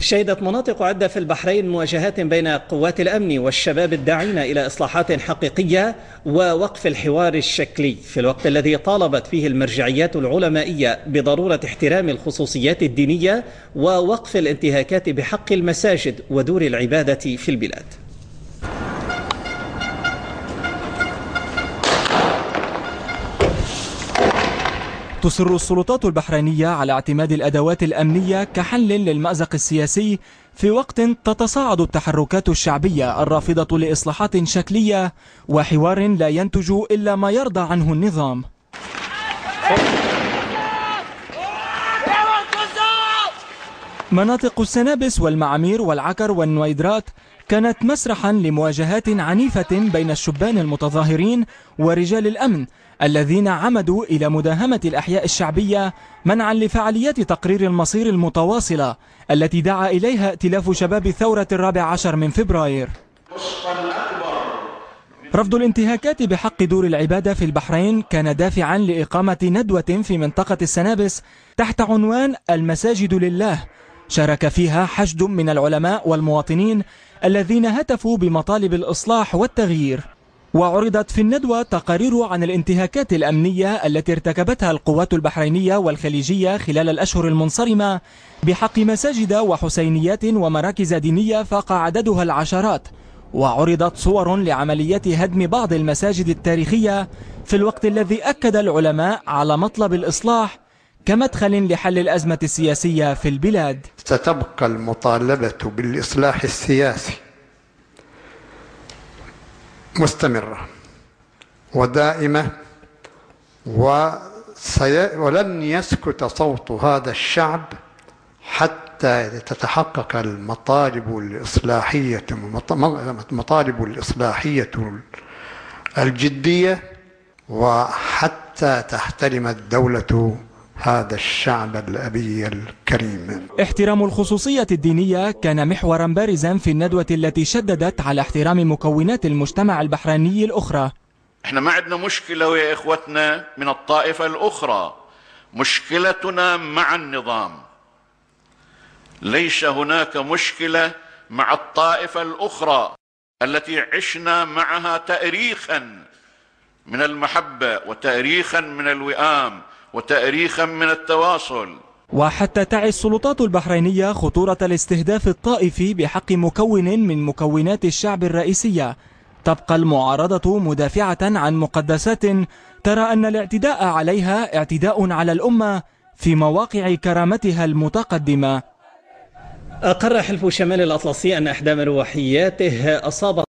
شهدت مناطق عدة في البحرين مواجهات بين قوات الأمن والشباب الداعين إلى إصلاحات حقيقية ووقف الحوار الشكلي، في الوقت الذي طالبت فيه المرجعيات العلمائية بضرورة احترام الخصوصيات الدينية ووقف الانتهاكات بحق المساجد ودور العبادة في البلاد. تصر السلطات البحرينية على اعتماد الأدوات الأمنية كحل للمأزق السياسي في وقت تتصاعد التحركات الشعبية الرافضة لإصلاحات شكلية وحوار لا ينتج إلا ما يرضى عنه النظام. مناطق السنابس والمعامير والعكر والنويدرات كانت مسرحا لمواجهات عنيفة بين الشبان المتظاهرين ورجال الأمن الذين عمدوا إلى مداهمة الأحياء الشعبية منعا لفعاليات تقرير المصير المتواصلة التي دعا إليها ائتلاف شباب الثورة 14 من فبراير. رفض الانتهاكات بحق دور العبادة في البحرين كان دافعا لإقامة ندوة في منطقة السنابس تحت عنوان المساجد لله، شارك فيها حشد من العلماء والمواطنين الذين هتفوا بمطالب الإصلاح والتغيير. وعرضت في الندوة تقارير عن الانتهاكات الأمنية التي ارتكبتها القوات البحرينية والخليجية خلال الأشهر المنصرمة بحق مساجد وحسينيات ومراكز دينية فاق عددها العشرات، وعرضت صور لعمليات هدم بعض المساجد التاريخية في الوقت الذي أكد العلماء على مطلب الإصلاح كمدخل لحل الأزمة السياسية في البلاد. ستبقى المطالبة بالإصلاح السياسي مستمرة ودائمة، ولن يسكت صوت هذا الشعب حتى تتحقق المطالب الإصلاحية الجدية، وحتى تحترم الدولة هذا الشعب الأبي الكريم. احترام الخصوصية الدينية كان محورا بارزا في الندوة التي شددت على احترام مكونات المجتمع البحريني الأخرى. احنا ما عندنا مشكلة يا إخوتنا من الطائفة الأخرى، مشكلتنا مع النظام، ليس هناك مشكلة مع الطائفة الأخرى التي عشنا معها تاريخا من المحبة وتاريخا من الوئام وتاريخا من التواصل. وحتى تعي السلطات البحرينية خطورة الاستهداف الطائفي بحق مكون من مكونات الشعب الرئيسية، تبقى المعارضة مدافعة عن مقدسات ترى أن الاعتداء عليها اعتداء على الأمة في مواقع كرامتها المتقدمة. أقر حلف شمال الأطلسي أن إحدى مروحياته أصابت